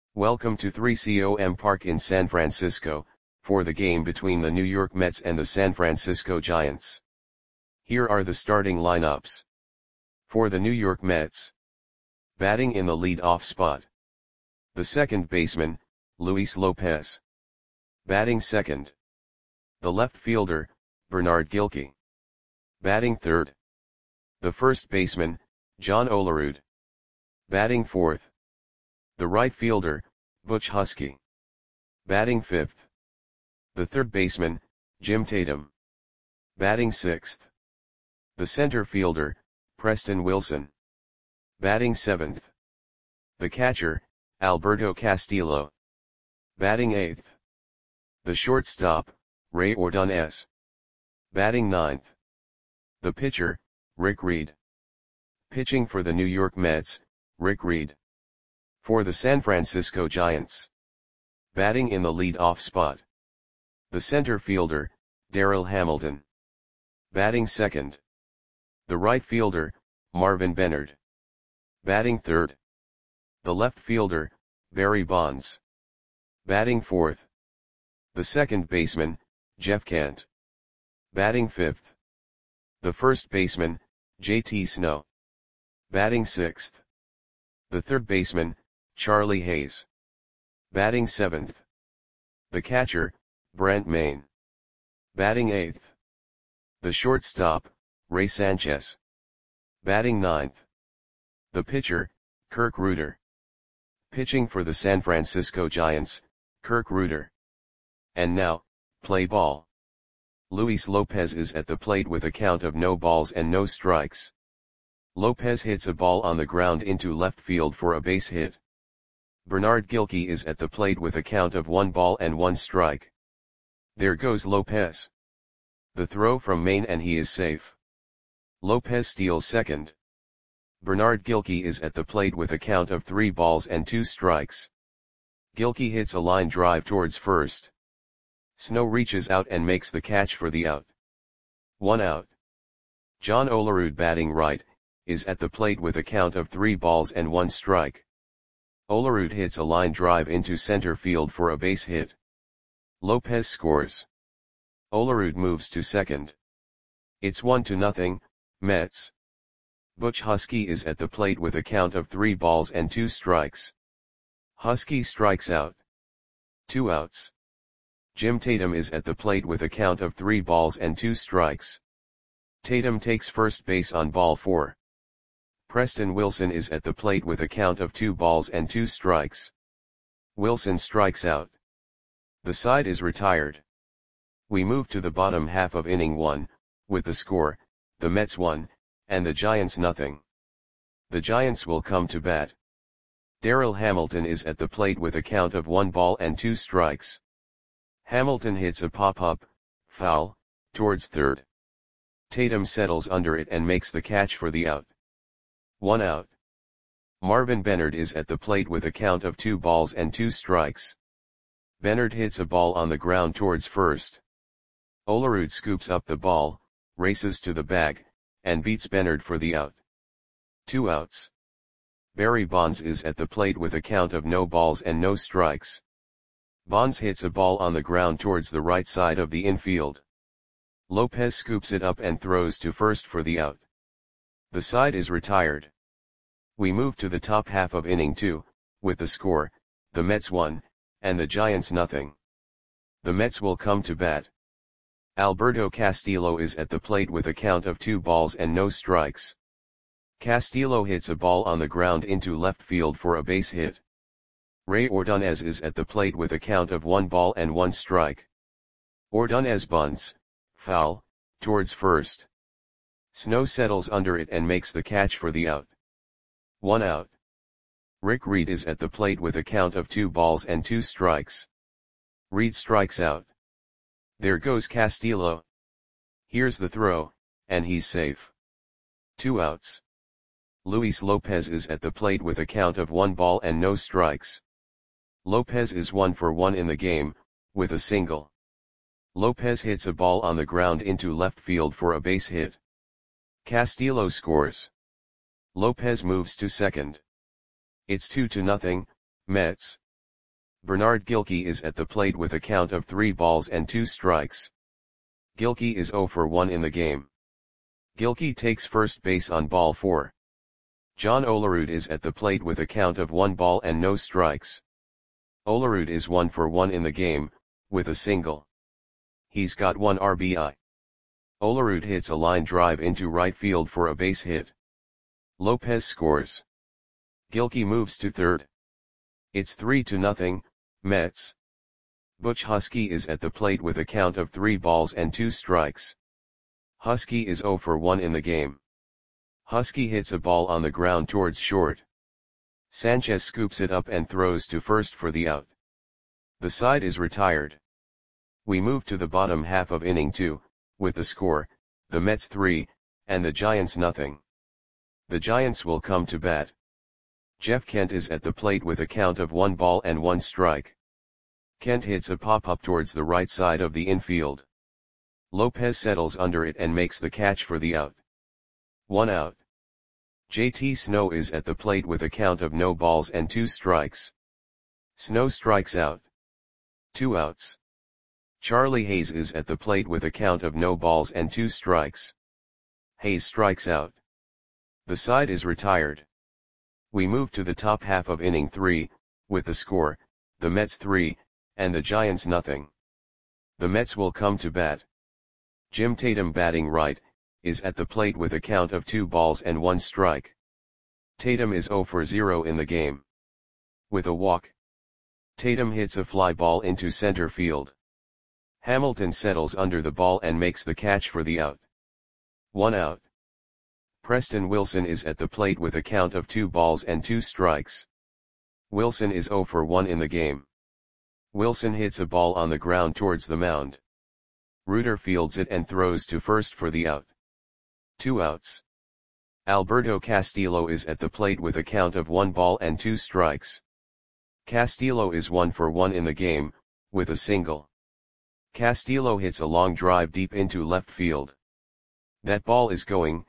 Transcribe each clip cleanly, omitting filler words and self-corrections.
Welcome to 3COM Park in San Francisco, for the game between the New York Mets and the San Francisco Giants. Here are the starting lineups. For the New York Mets. Batting in the lead-off spot. The second baseman, Luis Lopez. Batting second. The left fielder, Bernard Gilkey. Batting third. The first baseman, John Olerud. Batting fourth. The right fielder, Butch Huskey. Batting fifth. The third baseman, Jim Tatum. Batting sixth. The center fielder, Preston Wilson. Batting seventh. The catcher, Alberto Castillo. Batting eighth. The shortstop, Ray Ordonez. Batting ninth. The pitcher, Rick Reed. Pitching for the New York Mets, Rick Reed. For the San Francisco Giants. Batting in the lead-off spot. The center fielder, Darryl Hamilton. Batting second. The right fielder, Marvin Benard. Batting third. The left fielder, Barry Bonds. Batting fourth. The second baseman, Jeff Kent. Batting fifth. The first baseman, JT Snow. Batting sixth. The third baseman, Charlie Hayes. Batting seventh. The catcher, Brent Mayne. Batting eighth. The shortstop, Ray Sanchez. Batting ninth. The pitcher, Kirk Rueter. Pitching for the San Francisco Giants, Kirk Rueter. And now, play ball. Luis Lopez is at the plate with a count of no balls and no strikes. Lopez hits a ball on the ground into left field for a base hit. Bernard Gilkey is at the plate with a count of 1 ball and 1 strike. There goes Lopez. The throw from Mayne and he is safe. Lopez steals second. Bernard Gilkey is at the plate with a count of 3 balls and 2 strikes. Gilkey hits a line drive towards first. Snow reaches out and makes the catch for the out. 1 out. John Olerud, batting right, is at the plate with a count of 3 balls and 1 strike. Olerud hits a line drive into center field for a base hit. Lopez scores. Olerud moves to second. It's 1-0, Mets. Butch Huskey is at the plate with a count of 3 balls and 2 strikes. Huskey strikes out. 2 outs. Jim Tatum is at the plate with a count of 3 balls and 2 strikes. Tatum takes first base on ball 4. Preston Wilson is at the plate with a count of 2 balls and 2 strikes. Wilson strikes out. The side is retired. We move to the bottom half of inning 1, with the score, the Mets 1, and the Giants 0. The Giants will come to bat. Darryl Hamilton is at the plate with a count of 1 ball and 2 strikes. Hamilton hits a pop-up, foul, towards third. Tatum settles under it and makes the catch for the out. 1 out. Marvin Benard is at the plate with a count of 2 balls and 2 strikes. Benard hits a ball on the ground towards first. Olerud scoops up the ball, races to the bag, and beats Benard for the out. 2 outs. Barry Bonds is at the plate with a count of no balls and no strikes. Bonds hits a ball on the ground towards the right side of the infield. Lopez scoops it up and throws to first for the out. The side is retired. We move to the top half of inning 2, with the score, the Mets 1, and the Giants 0. The Mets will come to bat. Alberto Castillo is at the plate with a count of 2 balls and no strikes. Castillo hits a ball on the ground into left field for a base hit. Ray Ordonez is at the plate with a count of 1 ball and 1 strike. Ordonez bunts, foul, towards first. Snow settles under it and makes the catch for the out. 1 out. Rick Reed is at the plate with a count of 2 balls and 2 strikes. Reed strikes out. There goes Castillo. Here's the throw, and he's safe. 2 outs. Luis Lopez is at the plate with a count of 1 ball and no strikes. Lopez is 1 for 1 in the game, with a single. Lopez hits a ball on the ground into left field for a base hit. Castillo scores. Lopez moves to second. It's 2-0, Mets. Bernard Gilkey is at the plate with a count of 3 balls and 2 strikes. Gilkey is 0 for 1 in the game. Gilkey takes first base on ball 4. John Olerud is at the plate with a count of 1 ball and no strikes. Olerud is 1 for 1 in the game, with a single. He's got 1 RBI. Olerud hits a line drive into right field for a base hit. Lopez scores. Gilkey moves to third. It's 3-0, Mets. Butch Husky is at the plate with a count of 3 balls and 2 strikes. Husky is 0 for 1 in the game. Husky hits a ball on the ground towards short. Sanchez scoops it up and throws to first for the out. The side is retired. We move to the bottom half of inning 2, with the score, the Mets 3, and the Giants nothing. The Giants will come to bat. Jeff Kent is at the plate with a count of 1 ball and 1 strike. Kent hits a pop-up towards the right side of the infield. Lopez settles under it and makes the catch for the out. 1 out. JT Snow is at the plate with a count of no balls and 2 strikes. Snow strikes out. 2 outs. Charlie Hayes is at the plate with a count of no balls and 2 strikes. Hayes strikes out. The side is retired. We move to the top half of inning 3, with the score, the Mets 3, and the Giants nothing. The Mets will come to bat. Jim Tatum, batting right, is at the plate with a count of 2 balls and 1 strike. Tatum is 0 for 0 in the game. With a walk. Tatum hits a fly ball into center field. Hamilton settles under the ball and makes the catch for the out. 1 out. Preston Wilson is at the plate with a count of 2 balls and 2 strikes. Wilson is 0 for 1 in the game. Wilson hits a ball on the ground towards the mound. Reuter fields it and throws to first for the out. 2 outs. Alberto Castillo is at the plate with a count of 1 ball and 2 strikes. Castillo is 1 for 1 in the game, with a single. Castillo hits a long drive deep into left field. That ball is gone.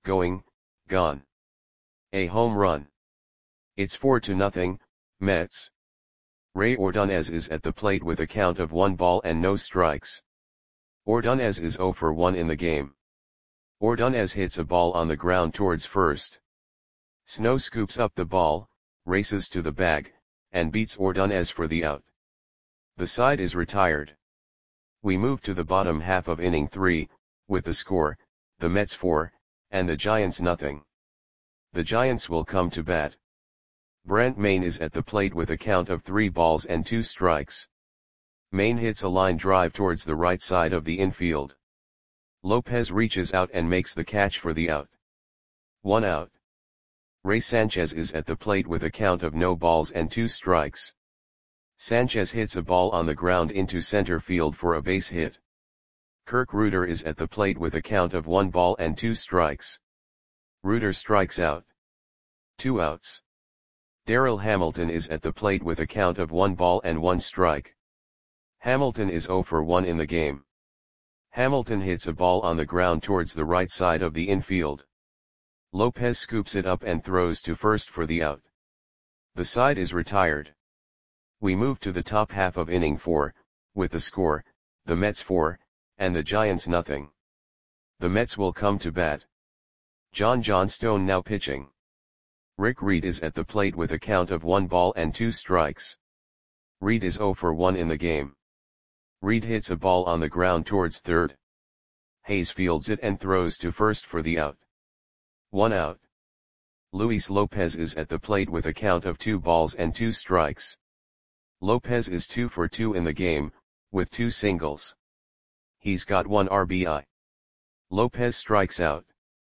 A home run. It's 4-0, Mets. Ray Ordonez is at the plate with a count of 1 ball and no strikes. Ordonez is 0 for 1 in the game. Ordonez hits a ball on the ground towards first. Snow scoops up the ball, races to the bag, and beats Ordonez for the out. The side is retired. We move to the bottom half of inning 3, with the score, the Mets 4, and the Giants nothing. The Giants will come to bat. Brent Mayne is at the plate with a count of 3 balls and 2 strikes. Mayne hits a line drive towards the right side of the infield. Lopez reaches out and makes the catch for the out. 1 out. Ray Sanchez is at the plate with a count of no balls and 2 strikes. Sanchez hits a ball on the ground into center field for a base hit. Kirk Reuter is at the plate with a count of 1 ball and 2 strikes. Reuter strikes out. 2 outs. Darryl Hamilton is at the plate with a count of 1 ball and 1 strike. Hamilton is 0 for 1 in the game. Hamilton hits a ball on the ground towards the right side of the infield. Lopez scoops it up and throws to first for the out. The side is retired. We move to the top half of inning 4, with the score, the Mets 4, and the Giants nothing. The Mets will come to bat. John Johnstone now pitching. Rick Reed is at the plate with a count of 1 ball and 2 strikes. Reed is 0 for 1 in the game. Reed hits a ball on the ground towards third. Hayes fields it and throws to first for the out. 1 out. Luis Lopez is at the plate with a count of 2 balls and 2 strikes. Lopez is 2 for 2 in the game, with 2 singles. He's got 1 RBI. Lopez strikes out.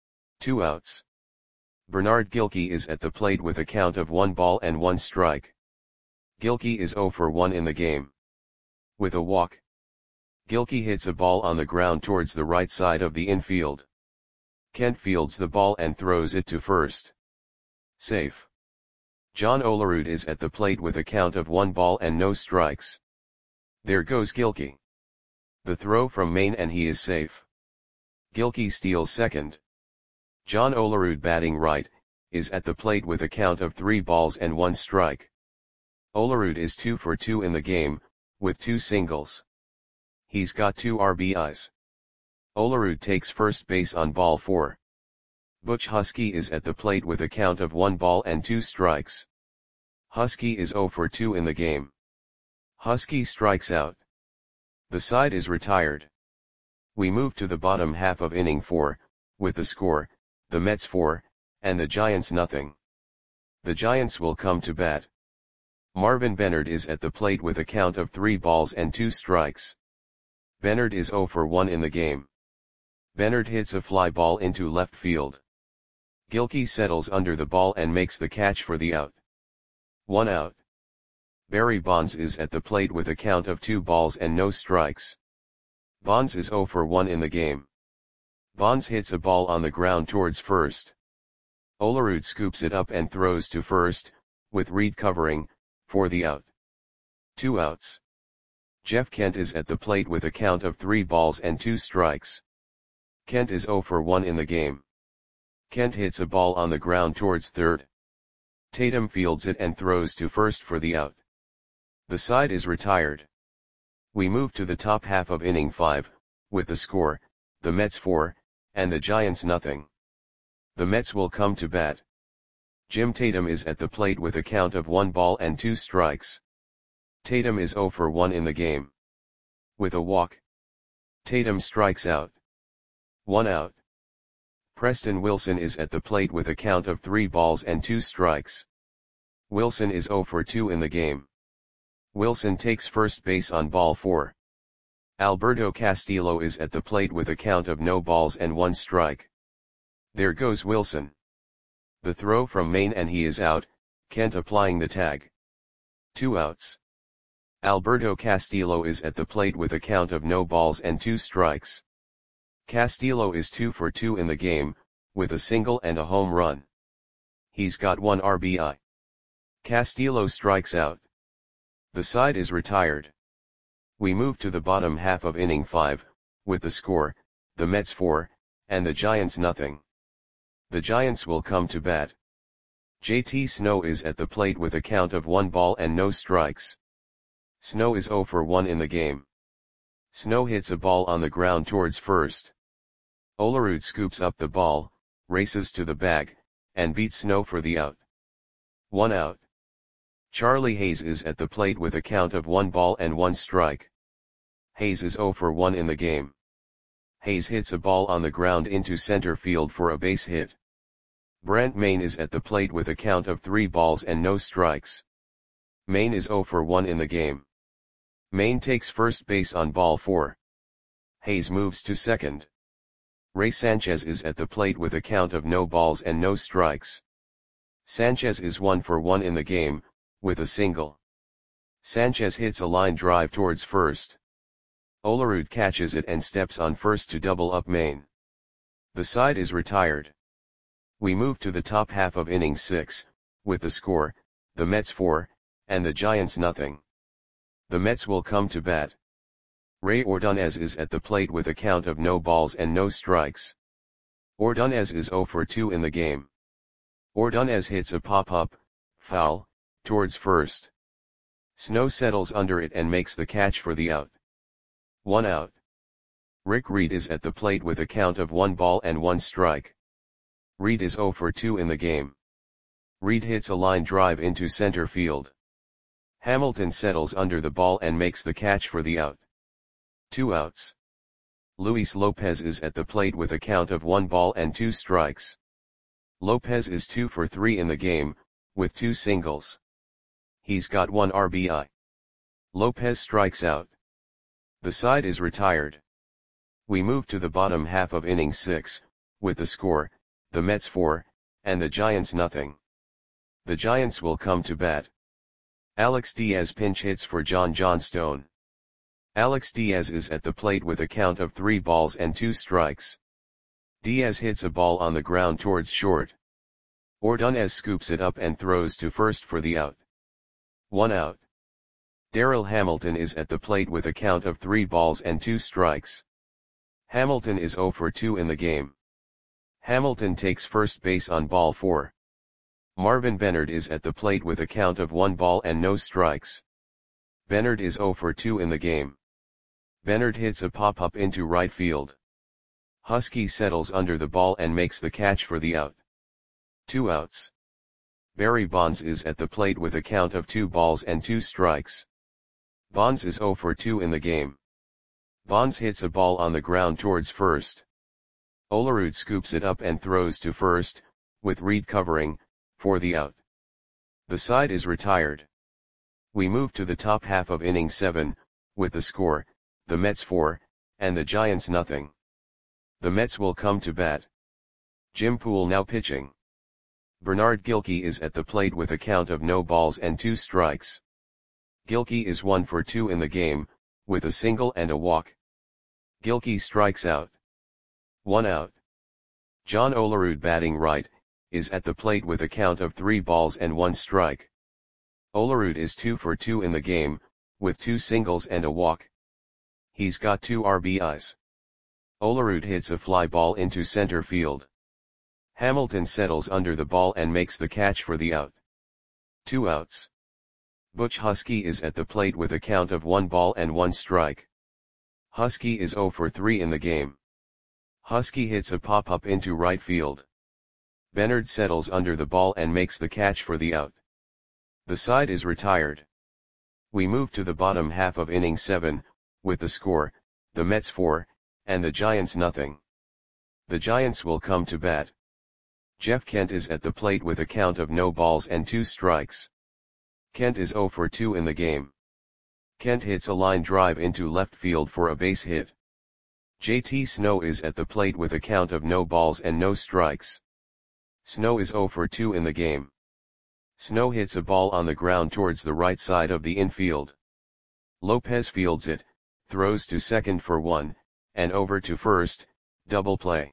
2 outs. Bernard Gilkey is at the plate with a count of 1 ball and 1 strike. Gilkey is 0 for 1 in the game. With a walk. Gilkey hits a ball on the ground towards the right side of the infield. Kent fields the ball and throws it to first. Safe. John Olerud is at the plate with a count of 1 ball and no strikes. There goes Gilkey. The throw from Mayne and he is safe. Gilkey steals second. John Olerud, batting right, is at the plate with a count of 3 balls and 1 strike. Olerud is 2 for 2 in the game, with 2 singles. He's got 2 RBIs. Olerud takes first base on ball 4. Butch Husky is at the plate with a count of 1 ball and 2 strikes. Husky is 0 for 2 in the game. Husky strikes out. The side is retired. We move to the bottom half of inning 4, with the score, the Mets 4, and the Giants nothing. The Giants will come to bat. Marvin Benard is at the plate with a count of 3 balls and 2 strikes. Benard is 0 for 1 in the game. Benard hits a fly ball into left field. Gilkey settles under the ball and makes the catch for the out. 1 out. Barry Bonds is at the plate with a count of 2 balls and no strikes. Bonds is 0 for 1 in the game. Bonds hits a ball on the ground towards first. Olerud scoops it up and throws to first, with Reed covering, for the out. 2 outs. Jeff Kent is at the plate with a count of 3 balls and 2 strikes. Kent is 0 for 1 in the game. Kent hits a ball on the ground towards third. Tatum fields it and throws to first for the out. The side is retired. We move to the top half of inning 5, with the score, the Mets 4, and the Giants nothing. The Mets will come to bat. Jim Tatum is at the plate with a count of 1 ball and 2 strikes. Tatum is 0 for 1 in the game. With a walk, Tatum strikes out. 1 out. Preston Wilson is at the plate with a count of 3 balls and 2 strikes. Wilson is 0 for 2 in the game. Wilson takes first base on ball 4. Alberto Castillo is at the plate with a count of no balls and 1 strike. There goes Wilson. The throw from Maine and he is out, Kent applying the tag. 2 outs. Alberto Castillo is at the plate with a count of no balls and 2 strikes. Castillo is 2 for 2 in the game, with a single and a home run. He's got 1 RBI. Castillo strikes out. The side is retired. We move to the bottom half of inning 5, with the score, the Mets 4, and the Giants nothing. The Giants will come to bat. JT Snow is at the plate with a count of 1 ball and no strikes. Snow is 0 for 1 in the game. Snow hits a ball on the ground towards first. Olerud scoops up the ball, races to the bag, and beats Snow for the out. 1 out. Charlie Hayes is at the plate with a count of 1 ball and 1 strike. Hayes is 0 for 1 in the game. Hayes hits a ball on the ground into center field for a base hit. Brant Maine is at the plate with a count of 3 balls and no strikes. Maine is 0 for 1 in the game. Maine takes first base on ball 4. Hayes moves to second. Ray Sanchez is at the plate with a count of no balls and no strikes. Sanchez is 1 for 1 in the game, with a single. Sanchez hits a line drive towards first. Olerud catches it and steps on first to double up Maine. The side is retired. We move to the top half of inning 6, with the score, the Mets 4, and the Giants nothing. The Mets will come to bat. Ray Ordonez is at the plate with a count of no balls and no strikes. Ordonez is 0 for 2 in the game. Ordonez hits a pop-up, foul, towards first. Snow settles under it and makes the catch for the out. 1 out. Rick Reed is at the plate with a count of 1 ball and 1 strike. Reed is 0 for 2 in the game. Reed hits a line drive into center field. Hamilton settles under the ball and makes the catch for the out. 2 outs. Luis Lopez is at the plate with a count of 1 ball and 2 strikes. Lopez is 2 for 3 in the game, with 2 singles. He's got 1 RBI. Lopez strikes out. The side is retired. We move to the bottom half of inning 6, with the score, the Mets 4, and the Giants nothing. The Giants will come to bat. Alex Diaz pinch hits for John Johnstone. Alex Diaz is at the plate with a count of 3 balls and 2 strikes. Diaz hits a ball on the ground towards short. Ordonez scoops it up and throws to first for the out. 1 out. Darrell Hamilton is at the plate with a count of 3 balls and 2 strikes. Hamilton is 0 for 2 in the game. Hamilton takes first base on ball 4. Marvin Bennard is at the plate with a count of 1 ball and no strikes. Bennard is 0 for 2 in the game. Bennard hits a pop-up into right field. Husky settles under the ball and makes the catch for the out. 2 outs. Barry Bonds is at the plate with a count of 2 balls and 2 strikes. Bonds is 0 for 2 in the game. Bonds hits a ball on the ground towards first. Olerud scoops it up and throws to first, with Reed covering, for the out. The side is retired. We move to the top half of inning 7, with the score, the Mets 4, and the Giants nothing. The Mets will come to bat. Jim Poole now pitching. Bernard Gilkey is at the plate with a count of no balls and 2 strikes. Gilkey is 1 for 2 in the game, with a single and a walk. Gilkey strikes out. 1 out. John Olerud batting right, is at the plate with a count of 3 balls and 1 strike. Olerud is 2 for 2 in the game, with 2 singles and a walk. He's got 2 RBIs. Olerud hits a fly ball into center field. Hamilton settles under the ball and makes the catch for the out. 2 outs. Butch Husky is at the plate with a count of 1 ball and 1 strike. Husky is 0 for 3 in the game. Husky hits a pop-up into right field. Bennard settles under the ball and makes the catch for the out. The side is retired. We move to the bottom half of inning 7, with the score, the Mets 4, and the Giants nothing. The Giants will come to bat. Jeff Kent is at the plate with a count of no balls and 2 strikes. Kent is 0 for 2 in the game. Kent hits a line drive into left field for a base hit. JT Snow is at the plate with a count of no balls and no strikes. Snow is 0 for 2 in the game. Snow hits a ball on the ground towards the right side of the infield. Lopez fields it, throws to second for 1, and over to first, double play.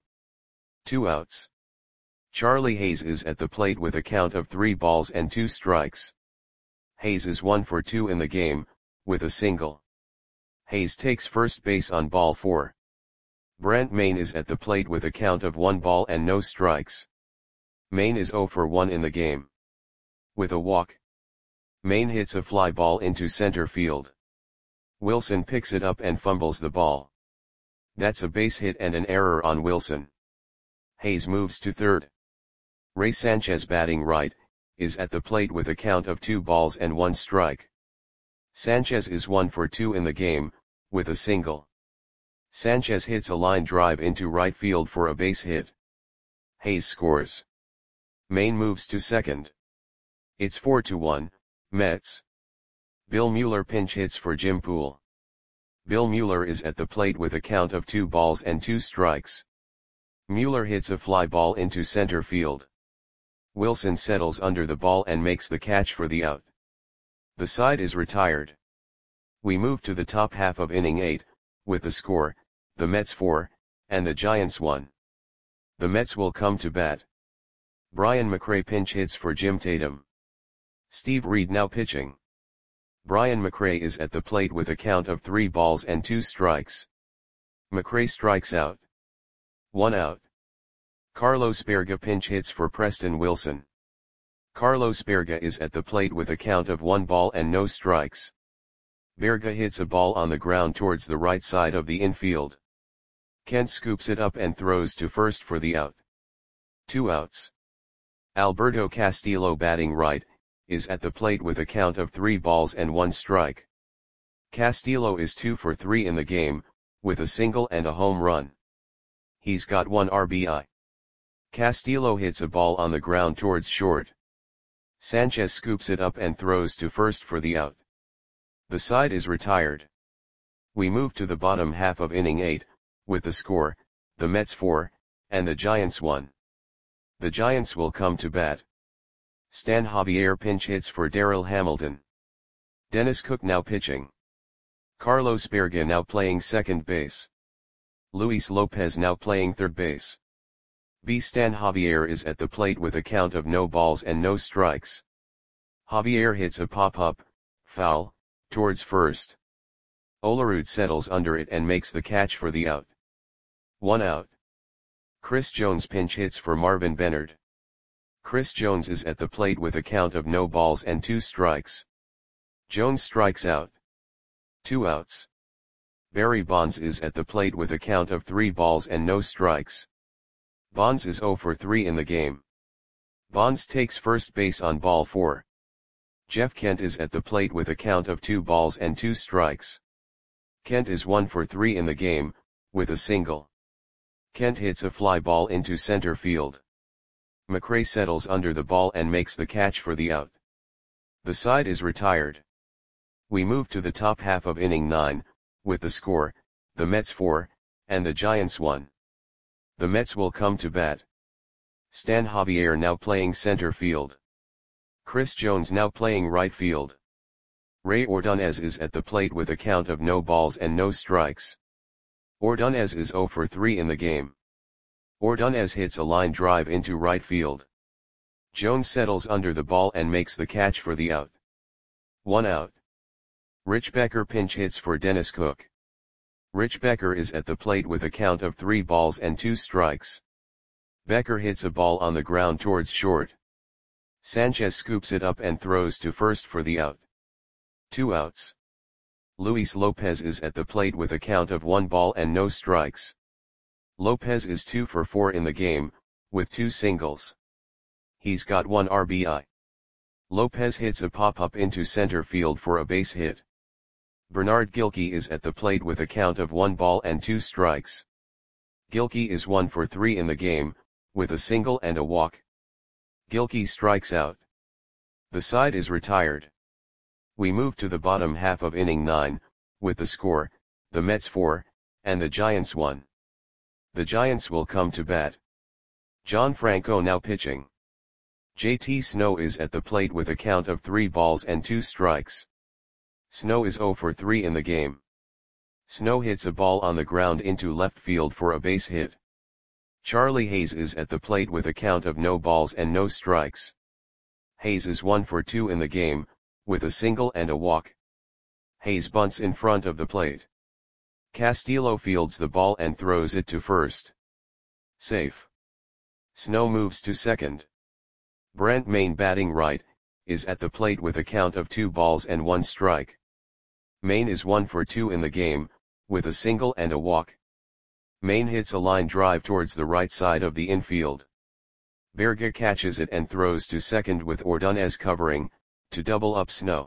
2 outs. Charlie Hayes is at the plate with a count of 3 balls and 2 strikes. Hayes is 1 for 2 in the game, with a single. Hayes takes first base on ball 4. Brant Maine is at the plate with a count of 1 ball and no strikes. Maine is 0 for 1 in the game. With a walk. Maine hits a fly ball into center field. Wilson picks it up and fumbles the ball. That's a base hit and an error on Wilson. Hayes moves to third. Ray Sanchez batting right, is at the plate with a count of 2 balls and 1 strike. Sanchez is 1 for 2 in the game, with a single. Sanchez hits a line drive into right field for a base hit. Hayes scores. Maine moves to second. It's 4-1, Mets. Bill Mueller pinch hits for Jim Poole. Bill Mueller is at the plate with a count of 2 balls and 2 strikes. Mueller hits a fly ball into center field. Wilson settles under the ball and makes the catch for the out. The side is retired. We move to the top half of inning 8, with the score, the Mets 4, and the Giants 1. The Mets will come to bat. Brian McRae pinch hits for Jim Tatum. Steve Reed now pitching. Brian McRae is at the plate with a count of 3 balls and 2 strikes. McRae strikes out. 1 out. Carlos Berga pinch hits for Preston Wilson. Carlos Berga is at the plate with a count of 1 ball and no strikes. Berga hits a ball on the ground towards the right side of the infield. Kent scoops it up and throws to first for the out. 2 outs. Alberto Castillo batting right, is at the plate with a count of 3 balls and 1 strike. Castillo is 2 for 3 in the game, with a single and a home run. He's got 1 RBI. Castillo hits a ball on the ground towards short. Sanchez scoops it up and throws to first for the out. The side is retired. We move to the bottom half of inning 8, with the score, the Mets 4, and the Giants 1. The Giants will come to bat. Stan Javier pinch hits for Darryl Hamilton. Dennis Cook now pitching. Carlos Berga now playing second base. Luis Lopez now playing third base. Stan Javier is at the plate with a count of no balls and no strikes. Javier hits a pop-up, foul, towards first. Olerud settles under it and makes the catch for the out. 1 out. Chris Jones pinch hits for Marvin Bennard. Chris Jones is at the plate with a count of no balls and 2 strikes. Jones strikes out. 2 outs. Barry Bonds is at the plate with a count of 3 balls and no strikes. Bonds is 0 for 3 in the game. Bonds takes first base on ball 4. Jeff Kent is at the plate with a count of 2 balls and 2 strikes. Kent is 1 for 3 in the game, with a single. Kent hits a fly ball into center field. McRae settles under the ball and makes the catch for the out. The side is retired. We move to the top half of inning 9, with the score, the Mets 4, and the Giants 1. The Mets will come to bat. Stan Javier now playing center field. Chris Jones now playing right field. Ray Ordonez is at the plate with a count of no balls and no strikes. Ordonez is 0 for 3 in the game. Ordonez hits a line drive into right field. Jones settles under the ball and makes the catch for the out. 1 out. Rich Becker pinch hits for Dennis Cook. Rich Becker is at the plate with a count of 3 balls and 2 strikes. Becker hits a ball on the ground towards short. Sanchez scoops it up and throws to first for the out. 2 outs. Luis Lopez is at the plate with a count of 1 ball and no strikes. Lopez is 2 for 4 in the game, with 2 singles. He's got 1 RBI. Lopez hits a pop-up into center field for a base hit. Bernard Gilkey is at the plate with a count of 1 ball and 2 strikes. Gilkey is 1 for 3 in the game, with a single and a walk. Gilkey strikes out. The side is retired. We move to the bottom half of inning 9, with the score, the Mets 4, and the Giants 1. The Giants will come to bat. John Franco now pitching. JT Snow is at the plate with a count of 3 balls and 2 strikes. Snow is 0 for 3 in the game. Snow hits a ball on the ground into left field for a base hit. Charlie Hayes is at the plate with a count of no balls and no strikes. Hayes is 1 for 2 in the game, with a single and a walk. Hayes bunts in front of the plate. Castillo fields the ball and throws it to first. Safe. Snow moves to second. Brent Mayne batting right, is at the plate with a count of 2 balls and 1 strike. Mayne is 1 for 2 in the game, with a single and a walk. Mayne hits a line drive towards the right side of the infield. Berga catches it and throws to second with Ordonez covering, to double up Snow.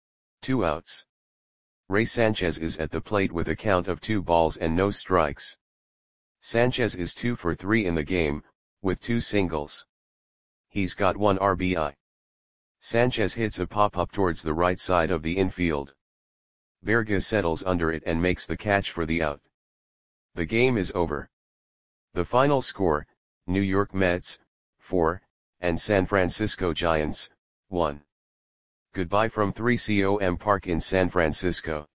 2 outs. Ray Sanchez is at the plate with a count of 2 balls and no strikes. Sanchez is 2 for 3 in the game, with 2 singles. He's got 1 RBI. Sanchez hits a pop-up towards the right side of the infield. Berga settles under it and makes the catch for the out. The game is over. The final score, New York Mets, 4, and San Francisco Giants, 1. Goodbye from 3COM Park in San Francisco.